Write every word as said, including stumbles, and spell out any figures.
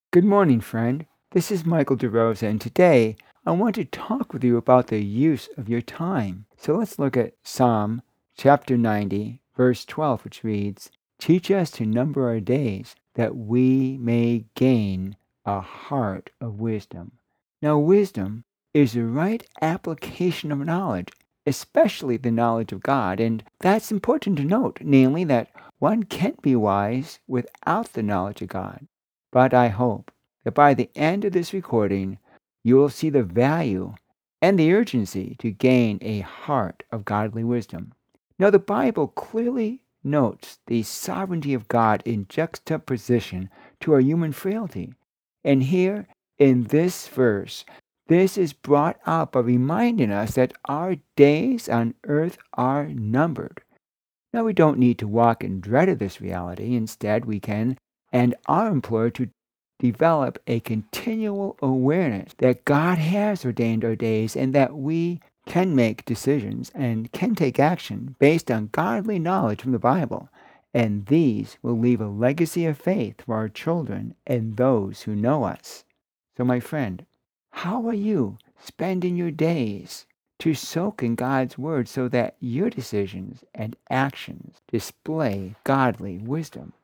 Good morning, friend. This is Michael DeRosa, and today I want to talk with you about the use of your time. So let's look at Psalm chapter ninety, verse twelve, which reads, "Teach us to number our days, that we may gain a heart of wisdom." Now, wisdom is the right application of knowledge, especially the knowledge of God, and that's important to note, namely that one can't be wise without the knowledge of God. But I hope that by the end of this recording, you will see the value and the urgency to gain a heart of godly wisdom. Now, the Bible clearly notes the sovereignty of God in juxtaposition to our human frailty. And here in this verse, this is brought up by reminding us that our days on earth are numbered. Now, we don't need to walk in dread of this reality. Instead, we can and are implored to develop a continual awareness that God has ordained our days and that we can make decisions and can take action based on godly knowledge from the Bible. And these will leave a legacy of faith for our children and those who know us. So, my friend, how are you spending your days to soak in God's Word so that your decisions and actions display godly wisdom?